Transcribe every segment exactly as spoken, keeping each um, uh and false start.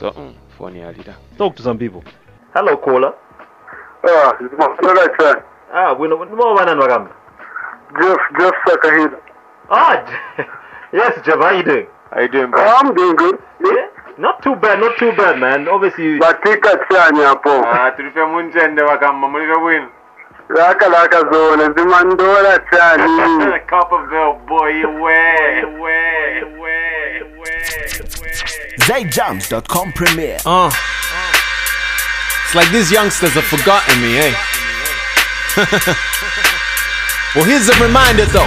So, mm, funny leader. Talk to some people. Hello, caller. Ah, it's my favorite friend. Ah, we know what man Wagam. Jeff, Jeff Sakahid. Ah, yes, Jeff, how you doing? How you doing, bro? I'm doing good. Yeah? Not too bad, not too bad, man. Obviously, you... But take a chance, po. Ah, tulipe munjende Wagamba, mulira win. Laka laka zone, zimandora chani. Copperville boy, you way, way, way, way, Zay Jams dot com premiere. Uh. It's like these youngsters have forgotten me, eh? Well, here's a reminder, though.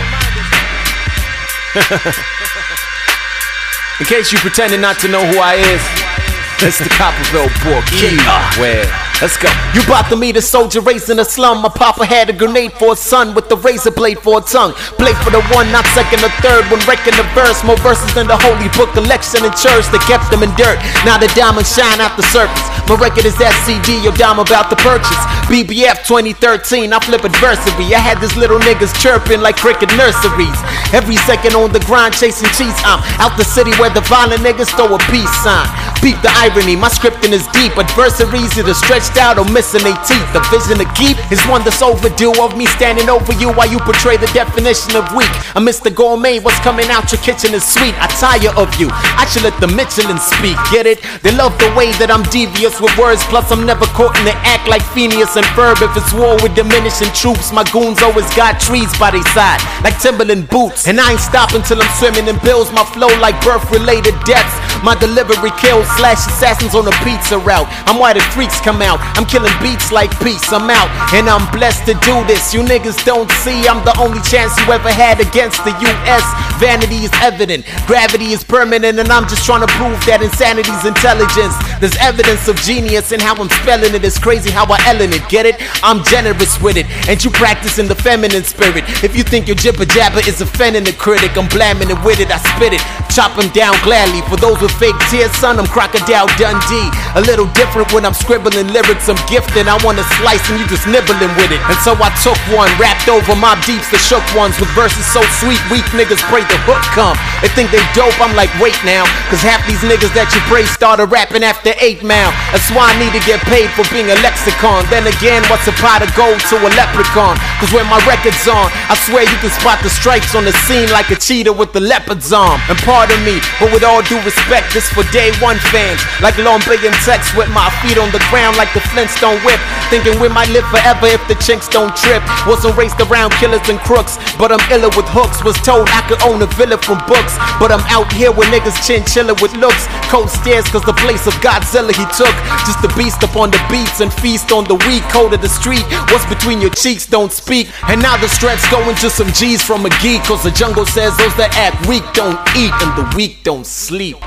In case you pretending not to know who I is, it's the Copperville boy, King. Where? Let's go. You about to meet a soldier raised in a slum. My papa had a grenade for a son with a razor blade for a tongue. Played for the one, not second or third. When wrecking the verse, more verses than the holy book collection in church that kept them in dirt. Now the diamonds shine out the surface. My record is that C D your dime about to purchase. B B F twenty thirteen, I flip adversity. I had these little niggas chirping like cricket nurseries. Every second on the grind chasing cheese. I'm out the city where the violent niggas throw a peace sign. Beat the irony, my scripting is deep. Adversaries either stretched out or missing their teeth. The vision to keep is one that's overdue. Of me standing over you while you portray the definition of weak. I'm Mister Gourmet, what's coming out your kitchen is sweet. I tire of you, I should let the Michelin speak. Get it? They love the way that I'm devious with words. Plus I'm never caught in the act like Phineas and Ferb. If it's war with diminishing troops, my goons always got trees by their side like Timberland boots. And I ain't stopping till I'm swimming in bills. My flow like birth-related deaths. My delivery kills slash assassins on a pizza route. I'm why the freaks come out. I'm killing beats like peace. I'm out and I'm blessed to do this. You niggas don't see I'm the only chance you ever had against the U S Vanity is evident, gravity is permanent, and I'm just trying to prove that insanity's intelligence. There's evidence of genius in how I'm spelling it. It's crazy how I ellen it, get it? I'm generous with it, and you practicing the feminine spirit. If you think your jibber jabber is offending the critic, I'm blaming it with it, I spit it, chop him down gladly. For those with fake tears, son, I'm Crocodile Dundee. A little different when I'm scribbling lyrics, I'm gifted. I want to slice and you just nibbling with it. And so I took one, rapped over Mob Deeps, the shook ones, with verses so sweet, weak niggas pray the hook come. They think they dope, I'm like, wait now, cause half these niggas that you praise started rapping after eight mile. That's why I need to get paid for being a lexicon. Then again, what's a pot of gold to a leprechaun? Cause when my record's on, I swear you can spot the stripes on the scene like a cheetah with the leopard's arm. And pardon me, but with all due respect, this for day one fans. Like Lombay and Tex with my feet on the ground like the Flintstone whip. Thinking we might live forever if the chinks don't trip. Wasn't raised around killers and crooks, but I'm iller with hooks. Was told I could own a villa from books, but I'm out here with niggas chinchilla with looks. Cold stairs cause the place of Godzilla he took. Just a beast upon the beats and feast on the weak. Code of the street, what's between your cheeks don't speak. And now the stretch going to some G's from a geek. Cause the jungle says those that act weak don't eat and the weak don't sleep.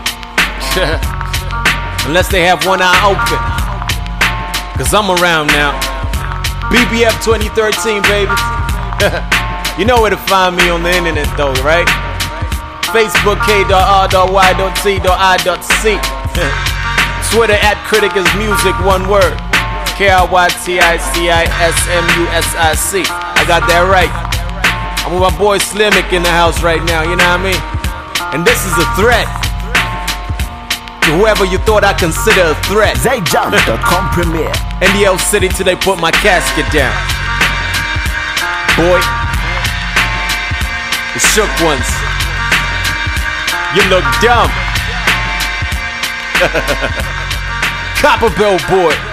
Unless they have one eye open. Cause I'm around now. B B F twenty thirteen, baby. You know where to find me on the internet though, right? Facebook K R Y T I C. Twitter at Critic is Music, one word. K R Y T I C I S M U S I C. I got that right. I'm with my boy Slimmick in the house right now, you know what I mean? And this is a threat to whoever you thought I consider a threat. Zay Jams dot com premiere. In the L City till they put my casket down. Boy, the shook ones. You look dumb. Copperville boy.